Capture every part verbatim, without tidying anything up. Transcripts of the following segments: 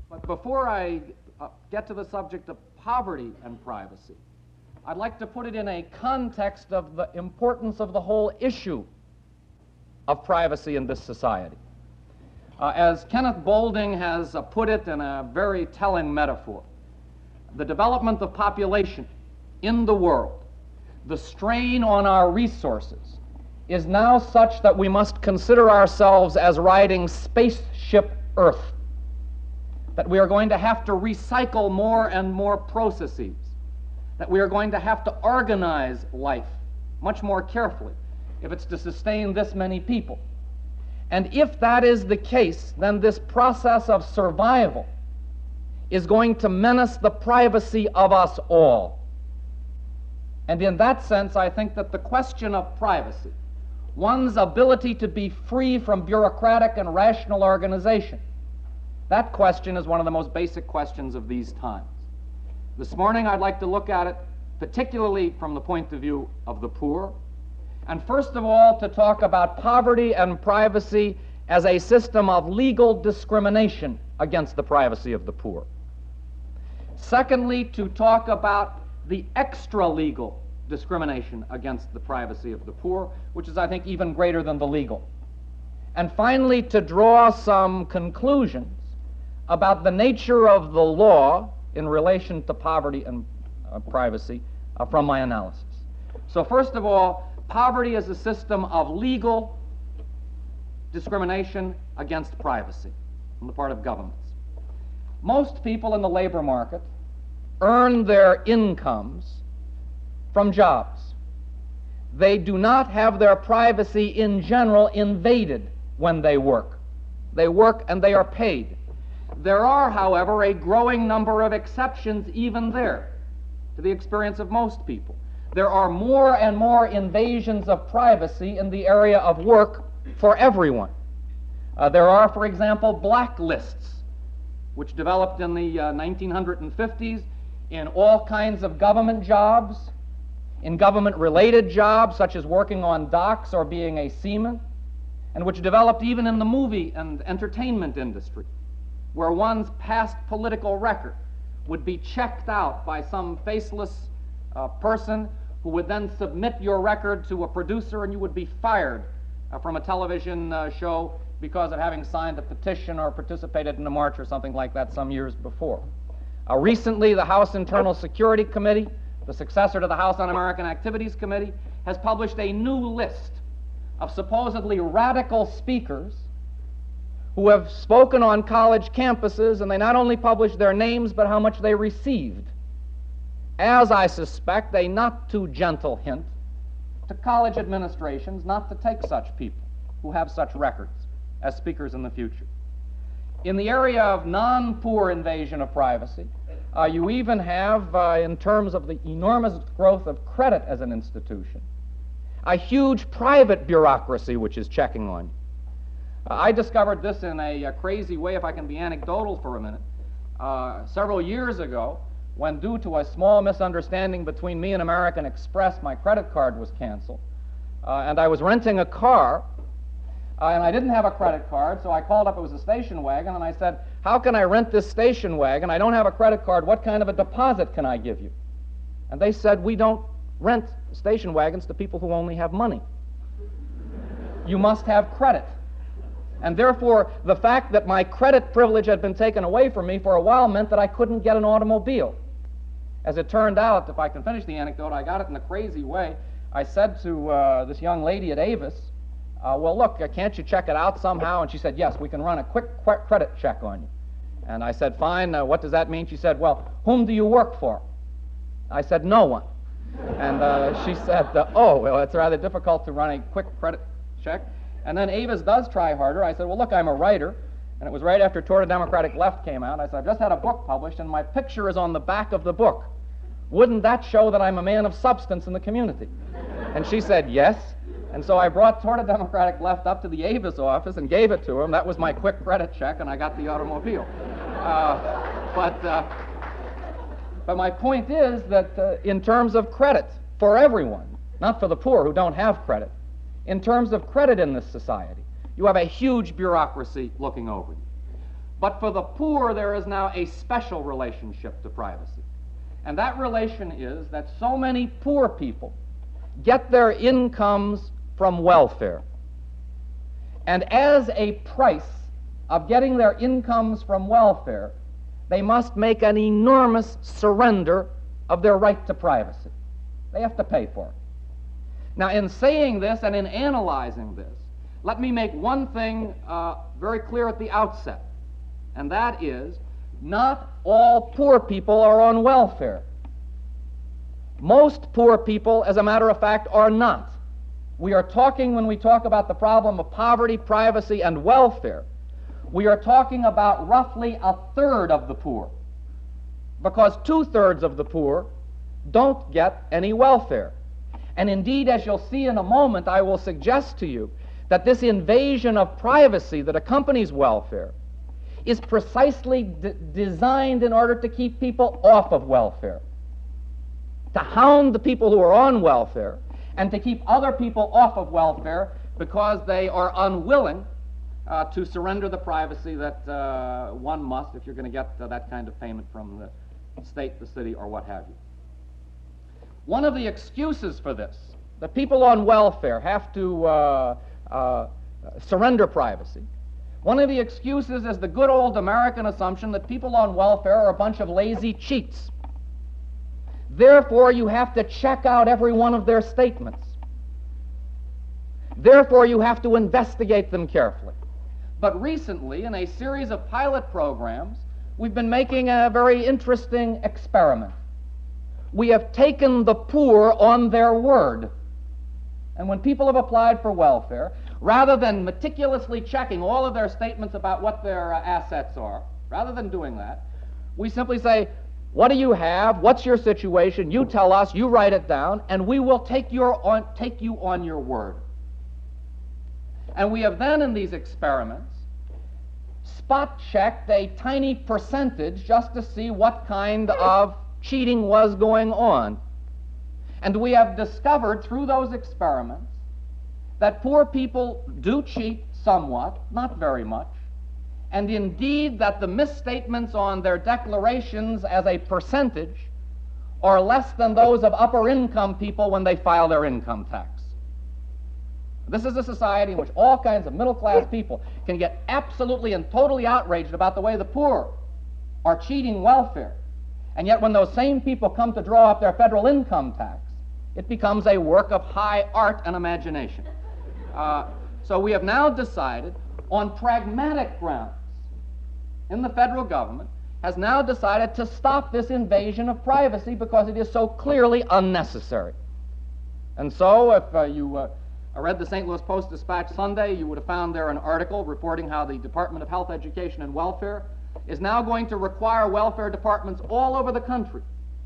But before I uh, get to the subject of poverty and privacy, I'd like to put it in a context of the importance of the whole issue of privacy in this society. Uh, as Kenneth Boulding has uh, put it in a very telling metaphor, the development of population in the world, the strain on our resources, is now such that we must consider ourselves as riding spaceship Earth, that we are going to have to recycle more and more processes, that we are going to have to organize life much more carefully if it's to sustain this many people. And if that is the case, then this process of survival is going to menace the privacy of us all. And in that sense, I think that the question of privacy, one's ability to be free from bureaucratic and rational organization, that question is one of the most basic questions of these times. This morning, I'd like to look at it particularly from the point of view of the poor, and first of all, to talk about poverty and privacy as a system of legal discrimination against the privacy of the poor. Secondly, to talk about the extra-legal discrimination against the privacy of the poor, which is, I think, even greater than the legal. And finally, to draw some conclusions about the nature of the law in relation to poverty and uh, privacy uh, from my analysis. So first of all, poverty is a system of legal discrimination against privacy on the part of governments. Most people in the labor market earn their incomes from jobs. They do not have their privacy in general invaded when they work. They work and they are paid. There are, however, a growing number of exceptions even there to the experience of most people. There are more and more invasions of privacy in the area of work for everyone. Uh, there are, for example, blacklists, which developed in the uh, nineteen fifties in all kinds of government jobs, in government-related jobs, such as working on docks or being a seaman, and which developed even in the movie and entertainment industry, where one's past political record would be checked out by some faceless uh, person who would then submit your record to a producer, and you would be fired uh, from a television uh, show because of having signed a petition or participated in a march or something like that some years before. Uh, recently, the House Internal Security Committee, the successor to the House Un-American Activities Committee, has published a new list of supposedly radical speakers who have spoken on college campuses, and they not only published their names, but how much they received, as I suspect a not too gentle hint to college administrations not to take such people who have such records as speakers in the future. In the area of non-poor invasion of privacy, uh, you even have, uh, in terms of the enormous growth of credit as an institution, a huge private bureaucracy which is checking on you. Uh, I discovered this in a, a crazy way, if I can be anecdotal for a minute, uh, several years ago, when due to a small misunderstanding between me and American Express, my credit card was canceled, uh, and I was renting a car, uh, and I didn't have a credit card, so I called up, it was a station wagon, and I said, how can I rent this station wagon? I don't have a credit card. What kind of a deposit can I give you? And they said, we don't rent station wagons to people who only have money. You must have credit. And therefore, the fact that my credit privilege had been taken away from me for a while meant that I couldn't get an automobile. As it turned out, if I can finish the anecdote, I got it in a crazy way. I said to uh, this young lady at Avis, uh, well, look, uh, can't you check it out somehow? And she said, yes, we can run a quick qu credit check on you. And I said, fine, uh, what does that mean? She said, well, whom do you work for? I said, no one. And uh, she said, uh, oh, well, it's rather difficult to run a quick credit check. And then Avis does try harder. I said, well, look, I'm a writer. And it was right after Toward a Democratic Left came out. I said, I've just had a book published, and my picture is on the back of the book. Wouldn't that show that I'm a man of substance in the community? And she said, yes. And so I brought Toward a Democratic Left up to the Avis office and gave it to him. That was my quick credit check, and I got the automobile. Uh, but, uh, but my point is that uh, in terms of credit for everyone, not for the poor who don't have credit, in terms of credit in this society, you have a huge bureaucracy looking over you. But for the poor, there is now a special relationship to privacy. And that relation is that so many poor people get their incomes from welfare. And as a price of getting their incomes from welfare, they must make an enormous surrender of their right to privacy. They have to pay for it. Now, in saying this and in analyzing this, let me make one thing uh, very clear at the outset, and that is, not all poor people are on welfare. Most poor people, as a matter of fact, are not. We are talking, when we talk about the problem of poverty, privacy, and welfare, we are talking about roughly a third of the poor, because two-thirds of the poor don't get any welfare. And indeed, as you'll see in a moment, I will suggest to you that this invasion of privacy that accompanies welfare is precisely d- designed in order to keep people off of welfare, to hound the people who are on welfare, and to keep other people off of welfare because they are unwilling uh, to surrender the privacy that uh, one must if you're going to get uh, that kind of payment from the state, the city, or what have you. One of the excuses for this, that people on welfare have to uh, uh, surrender privacy, one of the excuses is the good old American assumption that people on welfare are a bunch of lazy cheats. Therefore, you have to check out every one of their statements. Therefore, you have to investigate them carefully. But recently, in a series of pilot programs, we've been making a very interesting experiment. We have taken the poor on their word. And when people have applied for welfare, rather than meticulously checking all of their statements about what their uh, assets are, rather than doing that, we simply say, what do you have? What's your situation? You tell us, you write it down, and we will take, your on, take you on your word. And we have then, in these experiments, spot-checked a tiny percentage just to see what kind of cheating was going on. And we have discovered through those experiments that poor people do cheat somewhat, not very much, and indeed that the misstatements on their declarations as a percentage are less than those of upper-income people when they file their income tax. This is a society in which all kinds of middle-class people can get absolutely and totally outraged about the way the poor are cheating welfare. And yet when those same people come to draw up their federal income tax, it becomes a work of high art and imagination. Uh, so we have now decided, on pragmatic grounds, in the federal government, has now decided to stop this invasion of privacy because it is so clearly unnecessary. And so if uh, you uh, read the Saint Louis Post-Dispatch Sunday, you would have found there an article reporting how the Department of Health, Education, and Welfare is now going to require welfare departments all over the country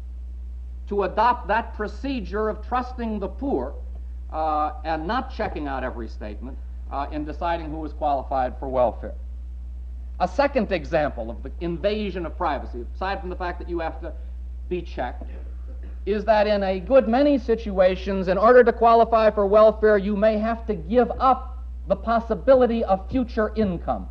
to adopt that procedure of trusting the poor uh, and not checking out every statement uh, in deciding who is qualified for welfare. A second example of the invasion of privacy, aside from the fact that you have to be checked, is that in a good many situations, in order to qualify for welfare, you may have to give up the possibility of future income.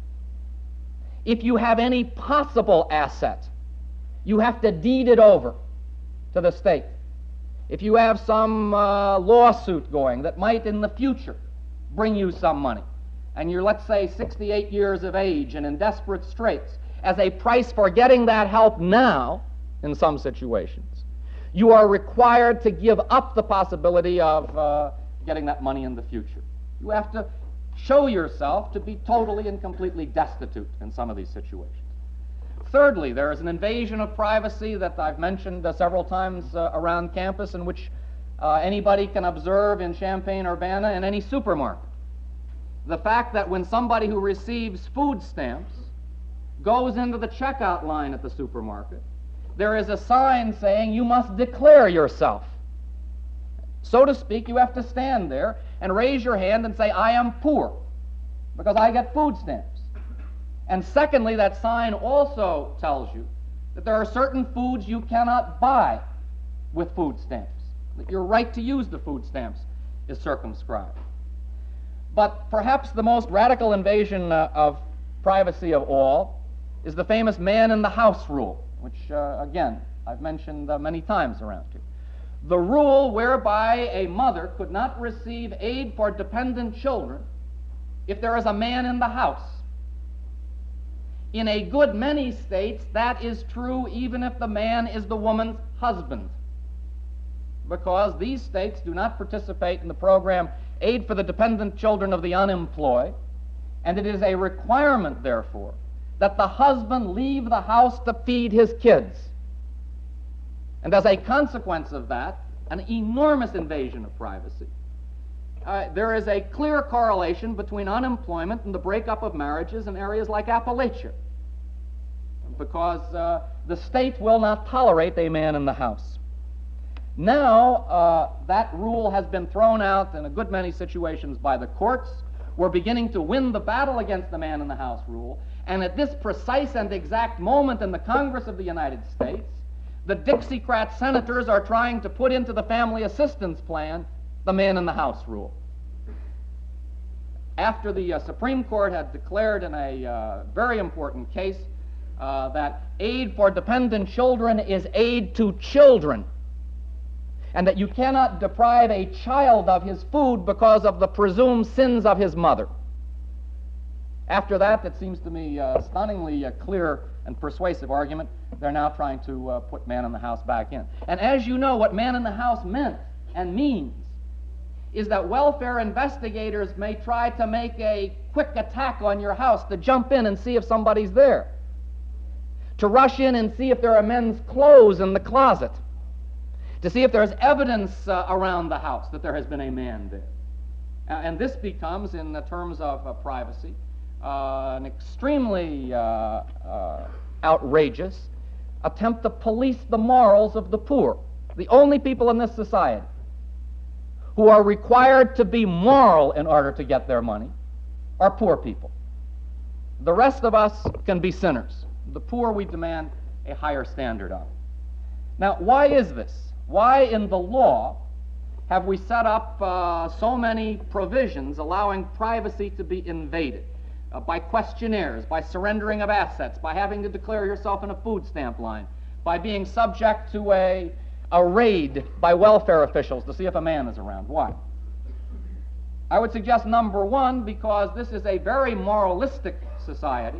If you have any possible asset, you have to deed it over to the state. If you have some uh, lawsuit going that might in the future bring you some money, and you're, let's say, sixty-eight years of age and in desperate straits, as a price for getting that help now, in some situations, you are required to give up the possibility of uh, getting that money in the future. You have to show yourself to be totally and completely destitute in some of these situations. Thirdly, there is an invasion of privacy that I've mentioned uh, several times uh, around campus, in which uh, anybody can observe in Champaign-Urbana in any supermarket. The fact that when somebody who receives food stamps goes into the checkout line at the supermarket, there is a sign saying you must declare yourself. So to speak, you have to stand there and raise your hand and say, I am poor, because I get food stamps. And secondly, that sign also tells you that there are certain foods you cannot buy with food stamps, that your right to use the food stamps is circumscribed. But perhaps the most radical invasion uh, of privacy of all is the famous man in the house rule, which, uh, again, I've mentioned uh, many times around here. The rule whereby a mother could not receive aid for dependent children if there is a man in the house. In a good many states, that is true even if the man is the woman's husband, because these states do not participate in the program Aid for the Dependent Children of the Unemployed, and it is a requirement, therefore, that the husband leave the house to feed his kids. And as a consequence of that, an enormous invasion of privacy. Uh, there is a clear correlation between unemployment and the breakup of marriages in areas like Appalachia, because uh, the state will not tolerate a man in the house. Now, uh, that rule has been thrown out in a good many situations by the courts. We're beginning to win the battle against the man in the house rule, and at this precise and exact moment in the Congress of the United States, the Dixiecrat senators are trying to put into the family assistance plan the man in the house rule. After the uh, Supreme Court had declared in a uh, very important case uh, that aid for dependent children is aid to children, and that you cannot deprive a child of his food because of the presumed sins of his mother. After that, it seems to me a stunningly uh, clear and persuasive argument, they're now trying to uh, put man in the house back in. And as you know, what man in the house meant and means is that welfare investigators may try to make a quick attack on your house, to jump in and see if somebody's there, to rush in and see if there are men's clothes in the closet, to see if there's evidence uh, around the house that there has been a man there. Uh, and this becomes, in the terms of uh, privacy, uh, an extremely uh, uh, outrageous attempt to police the morals of the poor. The only people in this society who are required to be moral in order to get their money are poor people. The rest of us can be sinners. The poor we demand a higher standard of. Now, why is this? Why in the law have we set up uh, so many provisions allowing privacy to be invaded uh, by questionnaires, by surrendering of assets, by having to declare yourself in a food stamp line, by being subject to a, a raid by welfare officials to see if a man is around? Why? I would suggest, number one, because this is a very moralistic society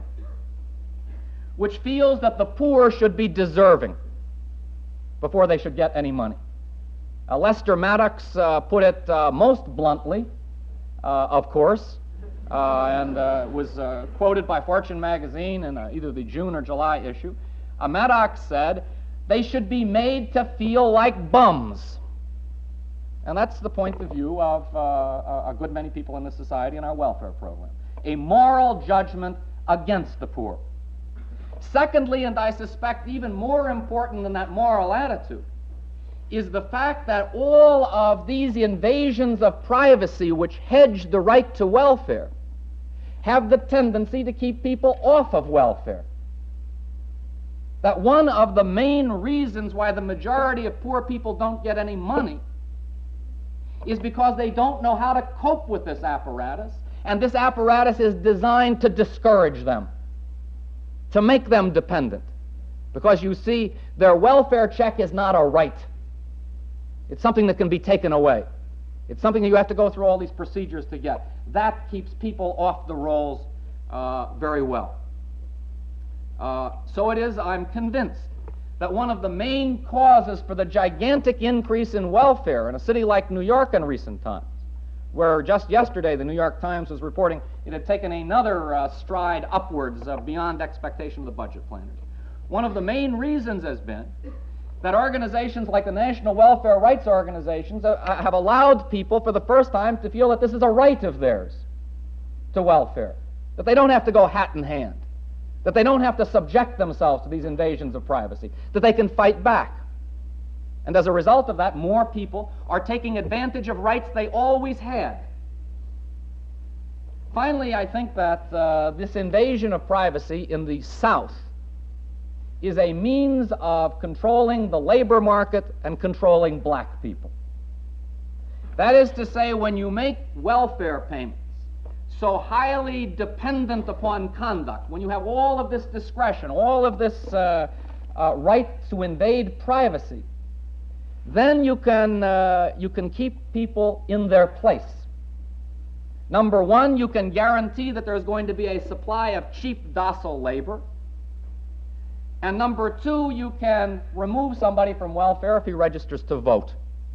which feels that the poor should be deserving before they should get any money. Uh, Lester Maddox uh, put it uh, most bluntly, uh, of course, uh, and uh, was uh, quoted by Fortune magazine in uh, either the June or July issue. Uh, Maddox said, they should be made to feel like bums. And that's the point of view of uh, a good many people in this society and our welfare program. A moral judgment against the poor. Secondly, and I suspect even more important than that moral attitude, is the fact that all of these invasions of privacy which hedge the right to welfare have the tendency to keep people off of welfare. That one of the main reasons why the majority of poor people don't get any money is because they don't know how to cope with this apparatus, and this apparatus is designed to discourage them, to make them dependent. Because you see, their welfare check is not a right. It's something that can be taken away. It's something that you have to go through all these procedures to get. That keeps people off the rolls uh, very well. Uh, so it is, I'm convinced, that one of the main causes for the gigantic increase in welfare in a city like New York in recent times, where just yesterday the New York Times was reporting it had taken another uh, stride upwards uh, beyond expectation of the budget planners. One of the main reasons has been that organizations like the National Welfare Rights Organizations uh, have allowed people for the first time to feel that this is a right of theirs to welfare, that they don't have to go hat in hand, that they don't have to subject themselves to these invasions of privacy, that they can fight back. And as a result of that, more people are taking advantage of rights they always had. Finally, I think that uh, this invasion of privacy in the South is a means of controlling the labor market and controlling black people. That is to say, when you make welfare payments so highly dependent upon conduct, when you have all of this discretion, all of this uh, uh, right to invade privacy, then you can, uh, you can keep people in their place. Number one, you can guarantee that there's going to be a supply of cheap, docile labor. And number two, you can remove somebody from welfare if he registers to vote.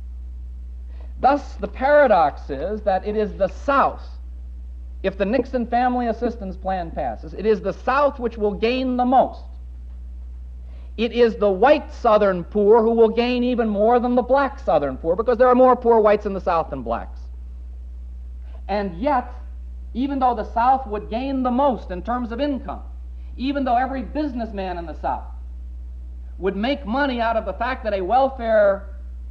Thus, the paradox is that it is the South, if the Nixon Family Assistance Plan passes, it is the South which will gain the most. It is the white Southern poor who will gain even more than the black Southern poor, because there are more poor whites in the South than blacks. And yet, even though the South would gain the most in terms of income, even though every businessman in the South would make money out of the fact that a welfare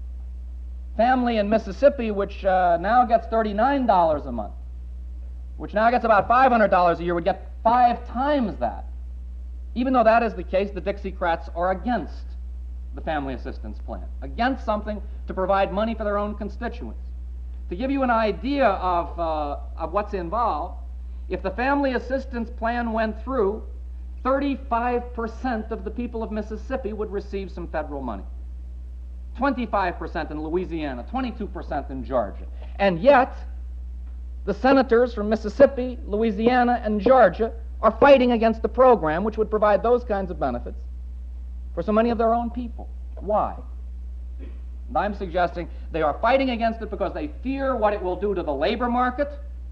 family in Mississippi, which uh, now gets thirty-nine dollars a month, which now gets about five hundred dollars a year, would get five times that. Even though that is the case, the Dixiecrats are against the Family Assistance Plan, against something to provide money for their own constituents. To give you an idea of, uh, of what's involved, if the Family Assistance Plan went through, thirty-five percent of the people of Mississippi would receive some federal money. twenty-five percent in Louisiana, twenty-two percent in Georgia. And yet, the senators from Mississippi, Louisiana, and Georgia are fighting against the program which would provide those kinds of benefits for so many of their own people. Why? And I'm suggesting they are fighting against it because they fear what it will do to the labor market.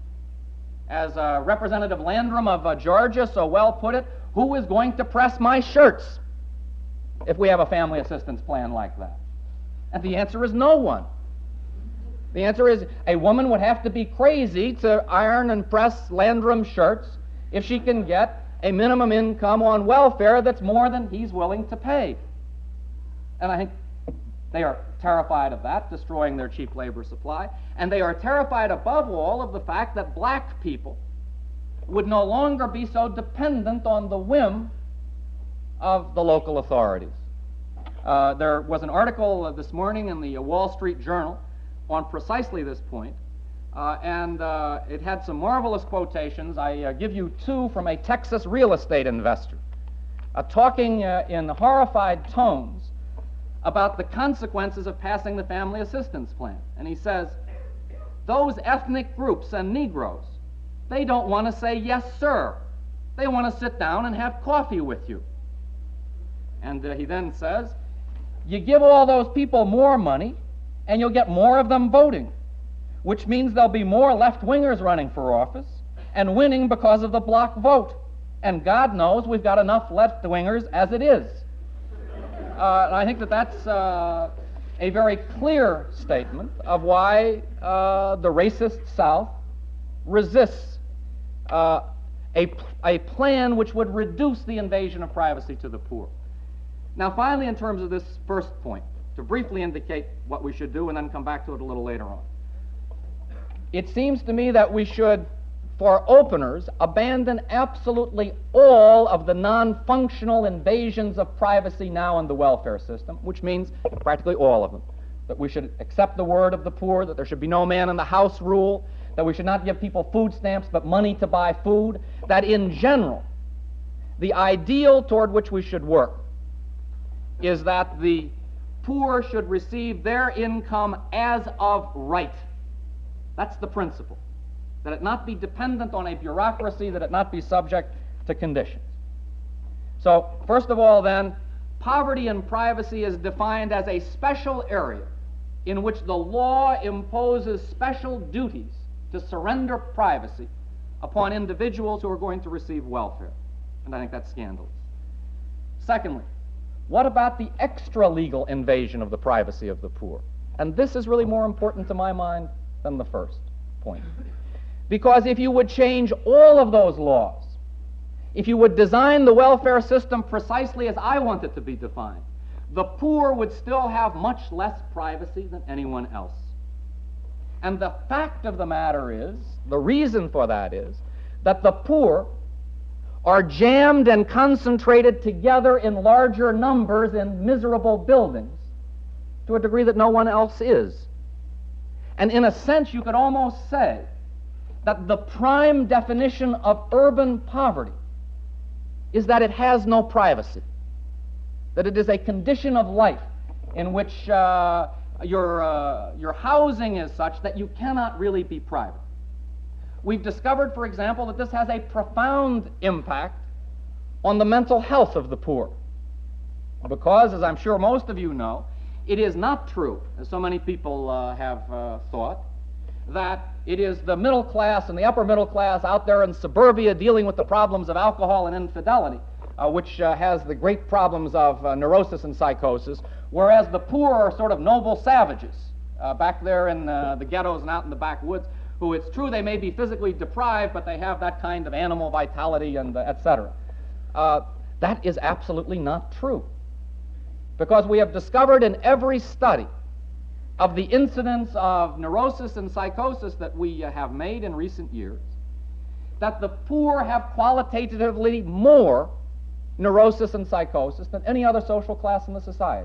As uh, Representative Landrum of uh, Georgia so well put it, who is going to press my shirts if we have a family assistance plan like that? And the answer is no one. The answer is a woman would have to be crazy to iron and press Landrum shirts if she can get a minimum income on welfare that's more than he's willing to pay. And I think they are terrified of that, destroying their cheap labor supply. And they are terrified above all of the fact that black people would no longer be so dependent on the whim of the local authorities. Uh, there was an article uh, this morning in the uh, Wall Street Journal on precisely this point, uh, and uh, it had some marvelous quotations. I uh, give you two from a Texas real estate investor, uh, talking uh, in horrified tones about the consequences of passing the Family Assistance Plan. And he says, those ethnic groups and Negroes, they don't want to say yes, sir. They want to sit down and have coffee with you. And uh, he then says, you give all those people more money, and you'll get more of them voting, which means there'll be more left-wingers running for office and winning because of the block vote. And God knows we've got enough left-wingers as it is. Uh, and I think that that's uh, a very clear statement of why uh, the racist South resists uh, a, a plan which would reduce the invasion of privacy to the poor. Now, finally, in terms of this first point, to briefly indicate what we should do and then come back to it a little later on. It seems to me that we should, for openers, abandon absolutely all of the non-functional invasions of privacy now in the welfare system, which means practically all of them. That we should accept the word of the poor, that there should be no man in the house rule, that we should not give people food stamps but money to buy food, that in general, the ideal toward which we should work is that the poor should receive their income as of right. That's the principle. That it not be dependent on a bureaucracy, that it not be subject to conditions. So, first of all then, poverty and privacy is defined as a special area in which the law imposes special duties to surrender privacy upon individuals who are going to receive welfare. And I think that's scandalous. Secondly, what about the extra-legal invasion of the privacy of the poor? And this is really more important to my mind than the first point. Because if you would change all of those laws, if you would design the welfare system precisely as I want it to be defined, the poor would still have much less privacy than anyone else. And the fact of the matter is, the reason for that is, that the poor are jammed and concentrated together in larger numbers in miserable buildings to a degree that no one else is. And in a sense, you could almost say that the prime definition of urban poverty is that it has no privacy, that it is a condition of life in which uh, your, uh, your housing is such that you cannot really be private. We've discovered, for example, that this has a profound impact on the mental health of the poor, because, as I'm sure most of you know, it is not true, as so many people uh, have uh, thought, that it is the middle class and the upper middle class out there in suburbia dealing with the problems of alcohol and infidelity, uh, which uh, has the great problems of uh, neurosis and psychosis, whereas the poor are sort of noble savages uh, back there in uh, the ghettos and out in the backwoods, who, it's true, they may be physically deprived, but they have that kind of animal vitality and uh, et cetera. Uh, that is absolutely not true, because we have discovered in every study of the incidence of neurosis and psychosis that we uh, have made in recent years, that the poor have qualitatively more neurosis and psychosis than any other social class in the society.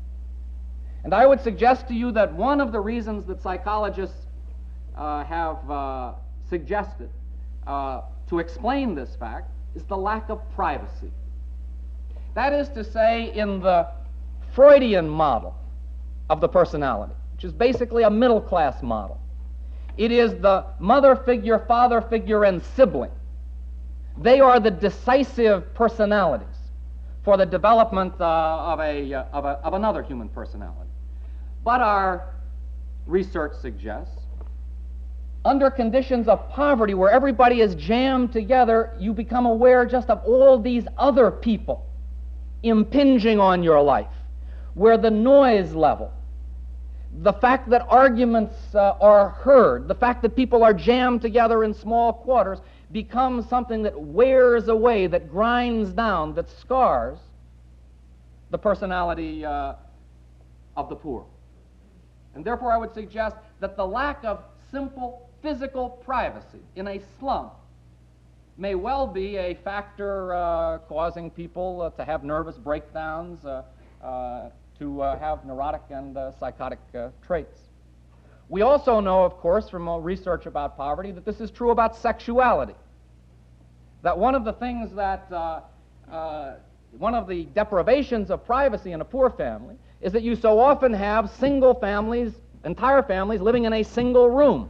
And I would suggest to you that one of the reasons that psychologists uh, have uh, suggested uh, to explain this fact is the lack of privacy. That is to say, in the Freudian model of the personality, which is basically a middle-class model, it is the mother figure, father figure, and sibling. They are the decisive personalities for the development uh, of, a, uh, of, a, of another human personality. But our research suggests, under conditions of poverty where everybody is jammed together, you become aware just of all these other people impinging on your life, where the noise level, the fact that arguments uh, are heard, the fact that people are jammed together in small quarters becomes something that wears away, that grinds down, that scars the personality uh, of the poor. And therefore I would suggest that the lack of simple physical privacy in a slum may well be a factor uh, causing people uh, to have nervous breakdowns, uh, uh, to uh, have neurotic and uh, psychotic uh, traits. We also know, of course, from uh, research about poverty, that this is true about sexuality. That one of the things that, uh, uh, one of the deprivations of privacy in a poor family is that you so often have single families, entire families, living in a single room.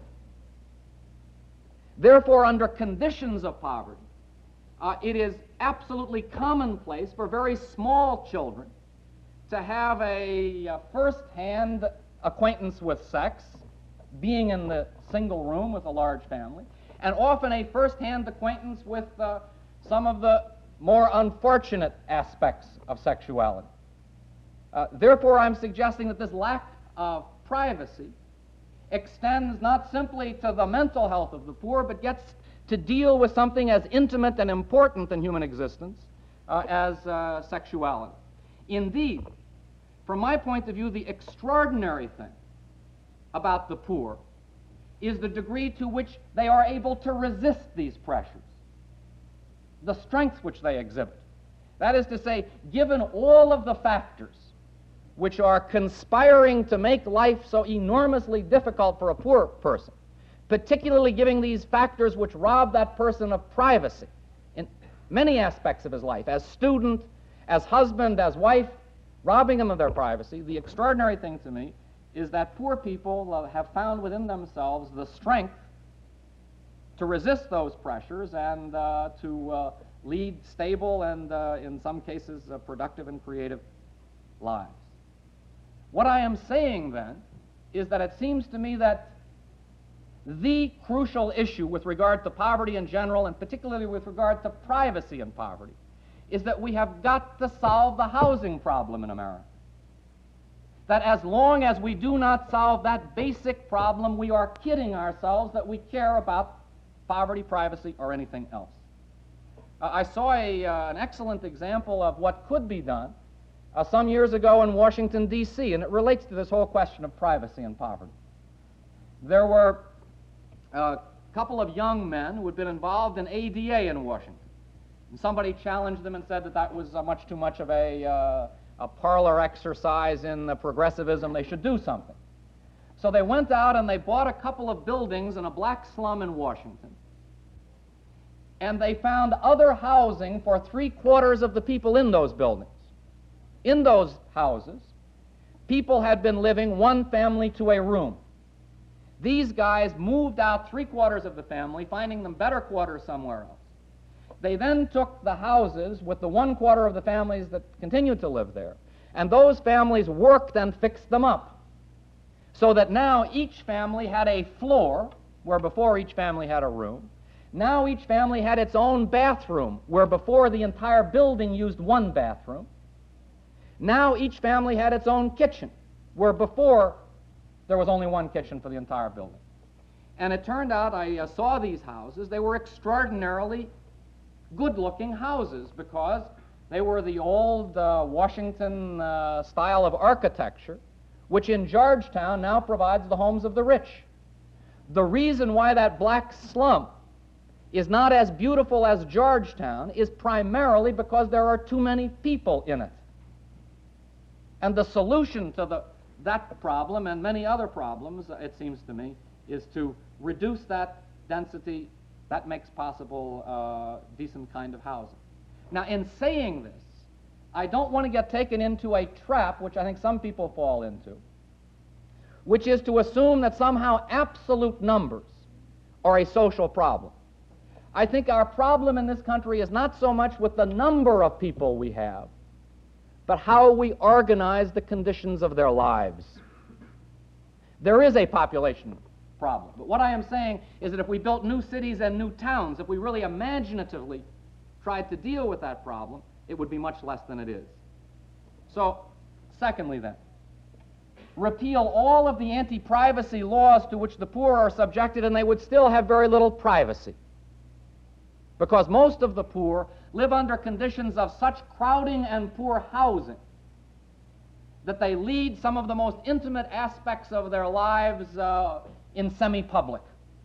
Therefore, under conditions of poverty, uh, it is absolutely commonplace for very small children to have a, a first-hand acquaintance with sex, being in the single room with a large family, and often a first-hand acquaintance with uh, some of the more unfortunate aspects of sexuality. Uh, therefore, I'm suggesting that this lack of privacy extends not simply to the mental health of the poor, but gets to deal with something as intimate and important in human existence uh, as uh, sexuality. Indeed, from my point of view, the extraordinary thing about the poor is the degree to which they are able to resist these pressures, the strength which they exhibit. That is to say, given all of the factors which are conspiring to make life so enormously difficult for a poor person, particularly giving these factors which rob that person of privacy in many aspects of his life, as student, as husband, as wife, robbing them of their privacy, the extraordinary thing to me is that poor people uh, have found within themselves the strength to resist those pressures and uh, to uh, lead stable and, uh, in some cases, uh, productive and creative lives. What I am saying, then, is that it seems to me that the crucial issue with regard to poverty in general, and particularly with regard to privacy in poverty, is that we have got to solve the housing problem in America. That as long as we do not solve that basic problem, we are kidding ourselves that we care about poverty, privacy, or anything else. Uh, I saw a, uh, an excellent example of what could be done Uh, some years ago in Washington, D C, and it relates to this whole question of privacy and poverty. There were a couple of young men who had been involved in A D A in Washington. And somebody challenged them and said that that was uh, much too much of a, uh, a parlor exercise in uh, progressivism. They should do something. So they went out and they bought a couple of buildings in a black slum in Washington. And they found other housing for three quarters of the people in those buildings. In those houses, people had been living one family to a room. These guys moved out three quarters of the family, finding them better quarters somewhere else. They then took the houses with the one quarter of the families that continued to live there, and those families worked and fixed them up, so that now each family had a floor, where before each family had a room. Now each family had its own bathroom, where before the entire building used one bathroom. Now each family had its own kitchen, where before there was only one kitchen for the entire building. And it turned out, I uh, saw these houses, they were extraordinarily good-looking houses because they were the old uh, Washington uh, style of architecture, which in Georgetown now provides the homes of the rich. The reason why that black slum is not as beautiful as Georgetown is primarily because there are too many people in it. And the solution to the, that problem and many other problems, it seems to me, is to reduce that density. That makes possible uh, decent kind of housing. Now, in saying this, I don't want to get taken into a trap, which I think some people fall into, which is to assume that somehow absolute numbers are a social problem. I think our problem in this country is not so much with the number of people we have, but how we organize the conditions of their lives. There is a population problem. But what I am saying is that if we built new cities and new towns, if we really imaginatively tried to deal with that problem, it would be much less than it is. So, secondly then, repeal all of the anti-privacy laws to which the poor are subjected, and they would still have very little privacy. Because most of the poor live under conditions of such crowding and poor housing that they lead some of the most intimate aspects of their lives uh, in semi-public.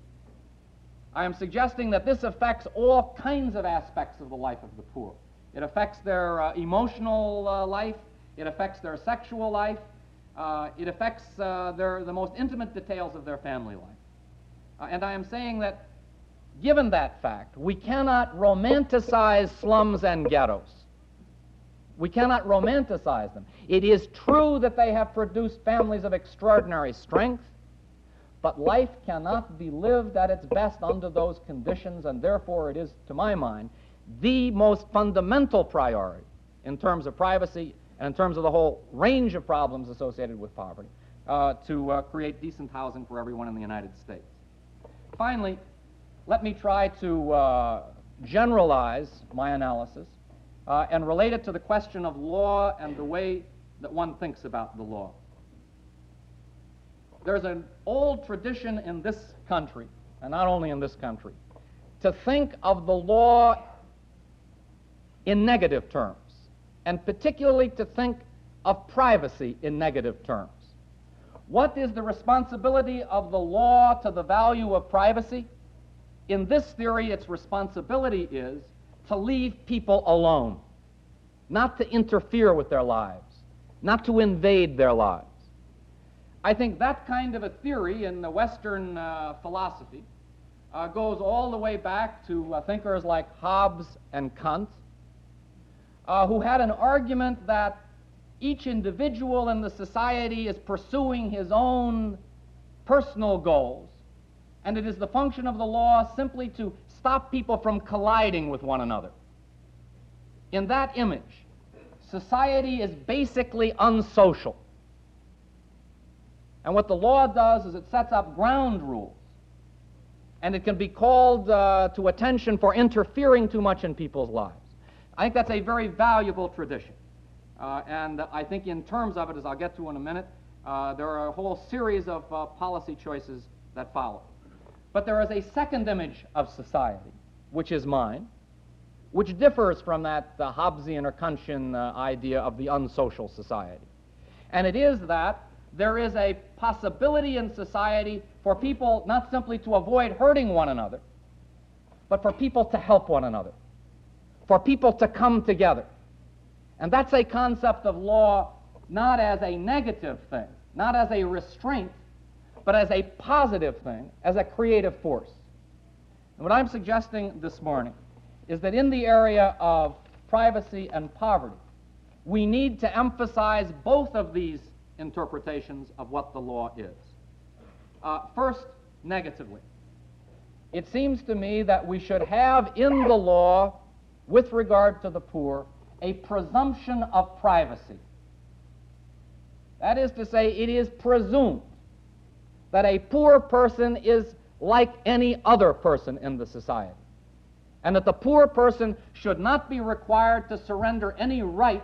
I am suggesting that this affects all kinds of aspects of the life of the poor. It affects their uh, emotional uh, life, it affects their sexual life, uh, it affects uh, their, the most intimate details of their family life. Uh, and I am saying that, given that fact, we cannot romanticize slums and ghettos. We cannot romanticize them. It is true that they have produced families of extraordinary strength, but life cannot be lived at its best under those conditions, and therefore it is, to my mind, the most fundamental priority in terms of privacy and in terms of the whole range of problems associated with poverty, uh, to uh, create decent housing for everyone in the United States. Finally, let me try to uh, generalize my analysis uh, and relate it to the question of law and the way that one thinks about the law. There's an old tradition in this country, and not only in this country, to think of the law in negative terms, and particularly to think of privacy in negative terms. What is the responsibility of the law to the value of privacy? In this theory, its responsibility is to leave people alone, not to interfere with their lives, not to invade their lives. I think that kind of a theory in the Western uh, philosophy uh, goes all the way back to uh, thinkers like Hobbes and Kant, uh, who had an argument that each individual in the society is pursuing his own personal goals, and it is the function of the law simply to stop people from colliding with one another. In that image, society is basically unsocial. And what the law does is it sets up ground rules, and it can be called uh, to attention for interfering too much in people's lives. I think that's a very valuable tradition. Uh, and I think in terms of it, as I'll get to in a minute, uh, there are a whole series of uh, policy choices that follow. But there is a second image of society, which is mine, which differs from that uh, Hobbesian or Kantian uh, idea of the unsocial society. And it is that there is a possibility in society for people not simply to avoid hurting one another, but for people to help one another, for people to come together. And that's a concept of law not as a negative thing, not as a restraint, but as a positive thing, as a creative force. And what I'm suggesting this morning is that in the area of privacy and poverty, we need to emphasize both of these interpretations of what the law is. Uh, first, negatively. It seems to me that we should have in the law, with regard to the poor, a presumption of privacy. That is to say, it is presumed that a poor person is like any other person in the society, and that the poor person should not be required to surrender any right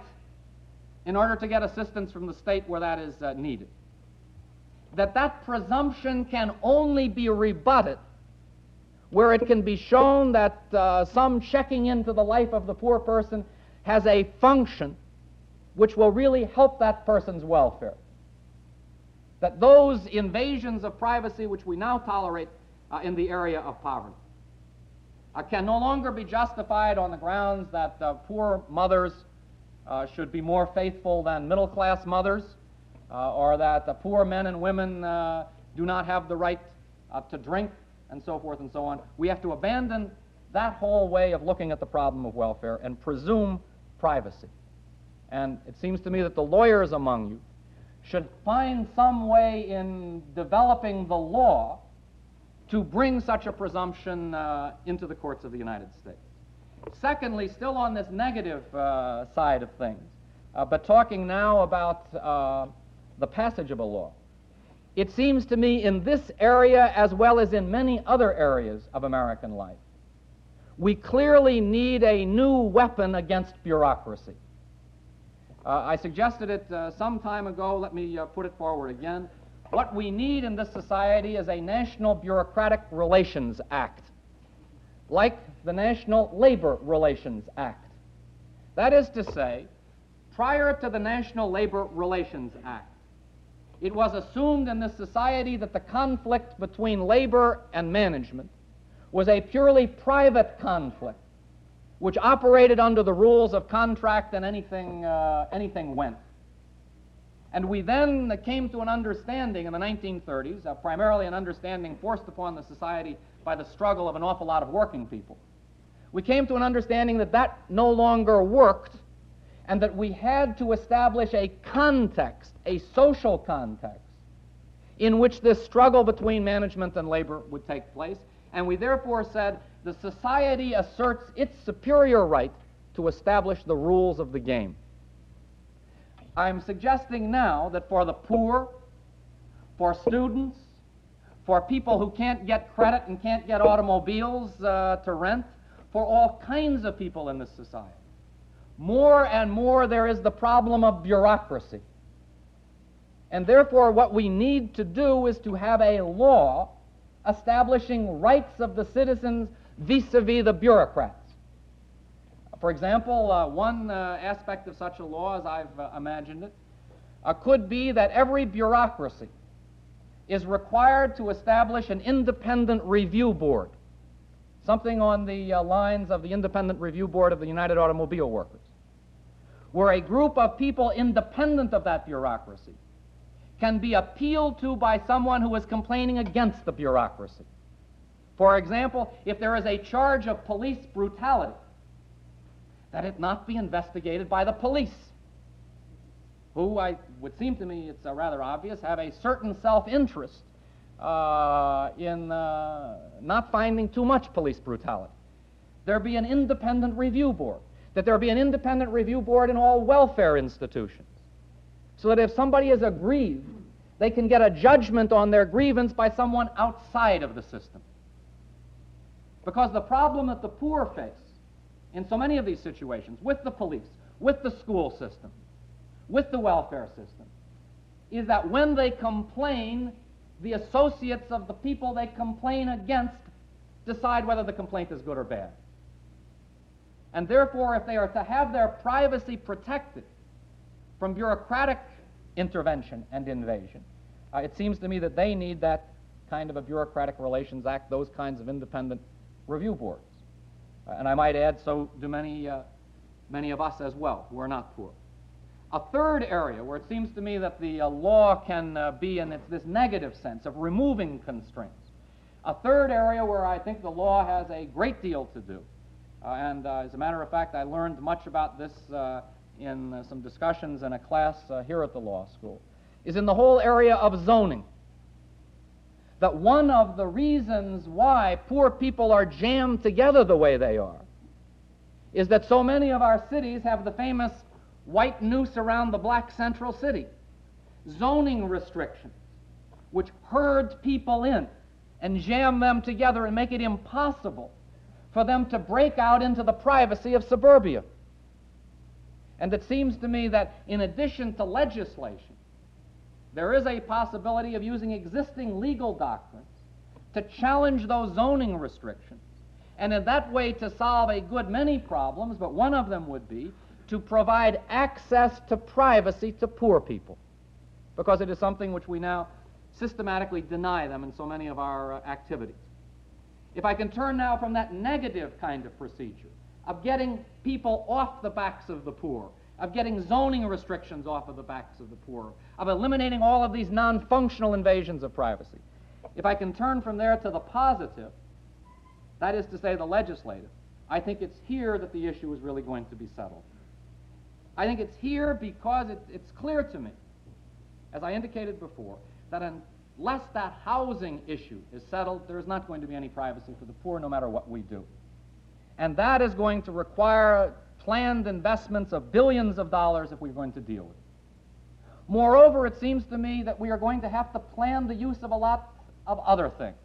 in order to get assistance from the state where that is uh, needed. That that presumption can only be rebutted where it can be shown that uh, some checking into the life of the poor person has a function which will really help that person's welfare. That those invasions of privacy which we now tolerate uh, in the area of poverty uh, can no longer be justified on the grounds that uh, poor mothers uh, should be more faithful than middle-class mothers, uh, or that the poor men and women uh, do not have the right uh, to drink, and so forth and so on. We have to abandon that whole way of looking at the problem of welfare and presume privacy. And it seems to me that the lawyers among you should find some way in developing the law to bring such a presumption uh, into the courts of the United States. Secondly, still on this negative uh, side of things, uh, but talking now about uh, the passage of a law, it seems to me in this area, as well as in many other areas of American life, we clearly need a new weapon against bureaucracy. Uh, I suggested it uh, some time ago. Let me uh, put it forward again. What we need in this society is a National Bureaucratic Relations Act, like the National Labor Relations Act. That is to say, prior to the National Labor Relations Act, it was assumed in this society that the conflict between labor and management was a purely private conflict, which operated under the rules of contract and anything, uh, anything went. And we then uh, came to an understanding in the nineteen thirties, uh, primarily an understanding forced upon the society by the struggle of an awful lot of working people. We came to an understanding that that no longer worked, and that we had to establish a context, a social context, in which this struggle between management and labor would take place. And we therefore said the society asserts its superior right to establish the rules of the game. I'm suggesting now that for the poor, for students, for people who can't get credit and can't get automobiles uh, to rent, for all kinds of people in this society, more and more there is the problem of bureaucracy. And therefore what we need to do is to have a law establishing rights of the citizens vis-a-vis the bureaucrats. For example, uh, one uh, aspect of such a law, as I've uh, imagined it, uh, could be that every bureaucracy is required to establish an independent review board, something on the uh, lines of the Independent Review Board of the United Automobile Workers, where a group of people independent of that bureaucracy can be appealed to by someone who is complaining against the bureaucracy. For example, if there is a charge of police brutality, that it not be investigated by the police, who, I would seem to me, it's uh, rather obvious, have a certain self-interest uh, in uh, not finding too much police brutality. There be an independent review board, that there be an independent review board in all welfare institutions, so that if somebody is aggrieved, they can get a judgment on their grievance by someone outside of the system. Because the problem that the poor face in so many of these situations, with the police, with the school system, with the welfare system, is that when they complain, the associates of the people they complain against decide whether the complaint is good or bad. And therefore, if they are to have their privacy protected from bureaucratic intervention and invasion, uh, it seems to me that they need that kind of a Bureaucratic Relations Act, those kinds of independent review boards. Uh, and I might add, so do many, uh, many of us as well, who are not poor. A third area where it seems to me that the uh, law can uh, be in its, this negative sense of removing constraints. A third area where I think the law has a great deal to do, uh, and uh, as a matter of fact, I learned much about this uh, in uh, some discussions in a class uh, here at the law school, is in the whole area of zoning. That one of the reasons why poor people are jammed together the way they are is that so many of our cities have the famous white noose around the black central city, zoning restrictions, which herd people in and jam them together and make it impossible for them to break out into the privacy of suburbia. And it seems to me that in addition to legislation, there is a possibility of using existing legal doctrines to challenge those zoning restrictions, and in that way to solve a good many problems, but one of them would be to provide access to privacy to poor people, because it is something which we now systematically deny them in so many of our uh, activities. If I can turn now from that negative kind of procedure of getting people off the backs of the poor, of getting zoning restrictions off of the backs of the poor, of eliminating all of these non-functional invasions of privacy, if I can turn from there to the positive, that is to say the legislative, I think it's here that the issue is really going to be settled. I think it's here because it, it's clear to me, as I indicated before, that unless that housing issue is settled, there is not going to be any privacy for the poor, no matter what we do. And that is going to require planned investments of billions of dollars if we're going to deal with it. Moreover, it seems to me that we are going to have to plan the use of a lot of other things.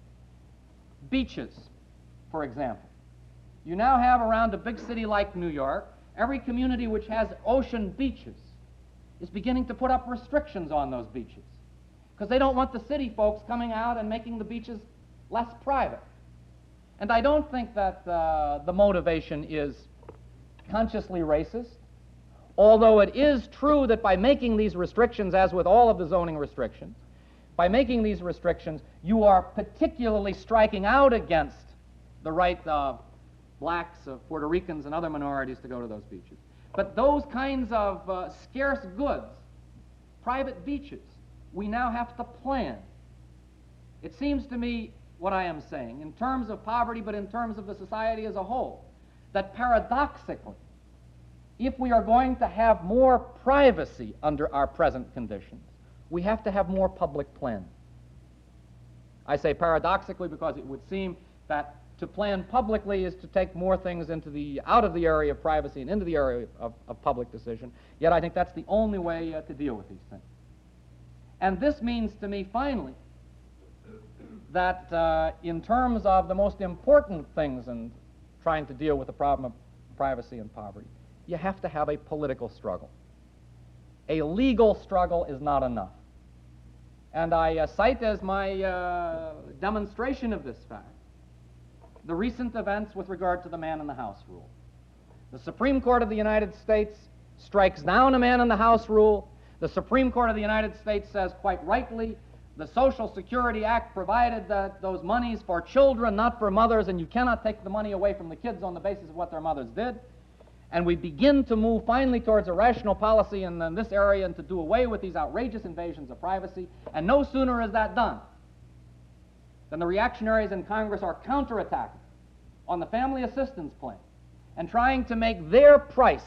Beaches, for example. You now have around a big city like New York, every community which has ocean beaches is beginning to put up restrictions on those beaches because they don't want the city folks coming out and making the beaches less private. And I don't think that uh, the motivation is consciously racist, although it is true that by making these restrictions, as with all of the zoning restrictions, by making these restrictions, you are particularly striking out against the right of blacks, of Puerto Ricans, and other minorities to go to those beaches. But those kinds of uh, scarce goods, private beaches, we now have to plan. It seems to me what I am saying, in terms of poverty, but in terms of the society as a whole, that paradoxically, if we are going to have more privacy under our present conditions, we have to have more public planning. I say paradoxically because it would seem that to plan publicly is to take more things into the, out of the area of privacy and into the area of, of public decision, yet I think that's the only way uh, to deal with these things. And this means to me, finally, that uh, in terms of the most important things in trying to deal with the problem of privacy and poverty, you have to have a political struggle. A legal struggle is not enough. And I uh, cite as my uh, demonstration of this fact the recent events with regard to the man-in-the-house rule. The Supreme Court of the United States strikes down a man-in-the-house rule. The Supreme Court of the United States says quite rightly the Social Security Act provided that those monies for children, not for mothers, and you cannot take the money away from the kids on the basis of what their mothers did. And we begin to move finally towards a rational policy in, in this area and to do away with these outrageous invasions of privacy. And no sooner is that done than the reactionaries in Congress are counterattacking on the family assistance plan and trying to make their price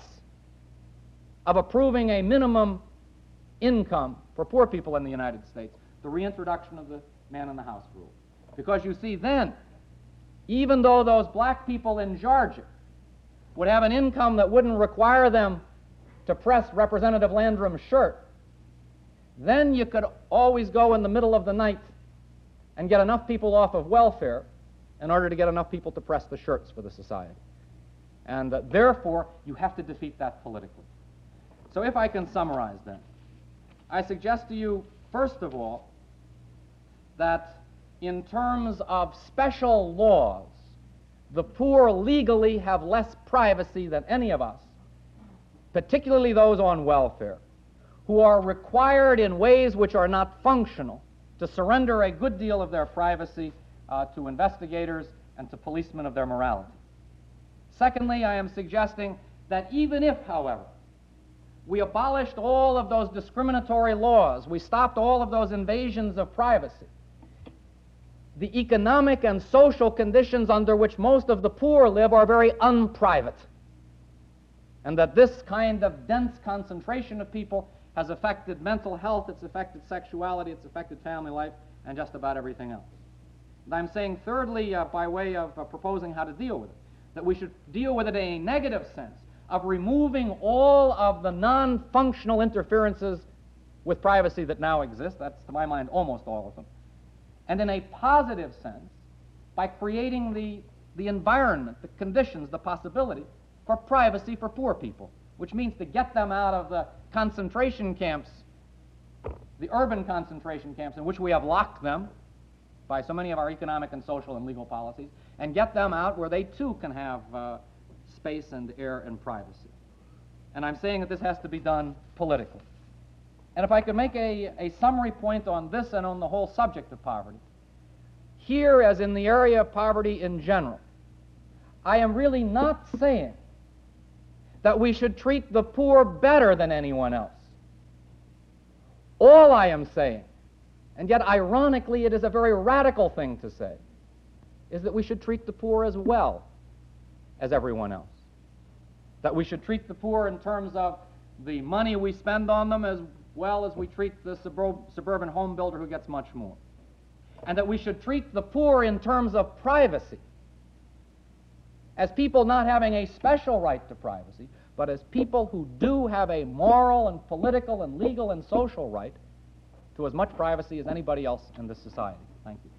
of approving a minimum income for poor people in the United States the reintroduction of the man-in-the-house rule. Because you see then, even though those black people in Georgia would have an income that wouldn't require them to press Representative Landrum's shirt, then you could always go in the middle of the night and get enough people off of welfare in order to get enough people to press the shirts for the society. And uh, therefore, you have to defeat that politically. So if I can summarize then, I suggest to you, first of all, that in terms of special laws, the poor legally have less privacy than any of us, particularly those on welfare, who are required in ways which are not functional to surrender a good deal of their privacy uh, to investigators and to policemen of their morality. Secondly, I am suggesting that even if, however, we abolished all of those discriminatory laws. We stopped all of those invasions of privacy. The economic and social conditions under which most of the poor live are very unprivate. And that this kind of dense concentration of people has affected mental health, it's affected sexuality, it's affected family life, and just about everything else. And I'm saying, thirdly, uh, by way of uh, proposing how to deal with it, that we should deal with it in a negative sense of removing all of the non-functional interferences with privacy that now exist. That's, to my mind, almost all of them. And in a positive sense, by creating the, the environment, the conditions, the possibility for privacy for poor people, which means to get them out of the concentration camps, the urban concentration camps in which we have locked them by so many of our economic and social and legal policies, and get them out where they too can have uh, space and air and privacy. And I'm saying that this has to be done politically. And if I could make a, a summary point on this and on the whole subject of poverty, here, as in the area of poverty in general, I am really not saying that we should treat the poor better than anyone else. All I am saying, and yet ironically it is a very radical thing to say, is that we should treat the poor as well as everyone else. That we should treat the poor in terms of the money we spend on them as well as we treat the suburb suburban home builder who gets much more. And that we should treat the poor in terms of privacy, as people not having a special right to privacy, but as people who do have a moral and political and legal and social right to as much privacy as anybody else in this society. Thank you.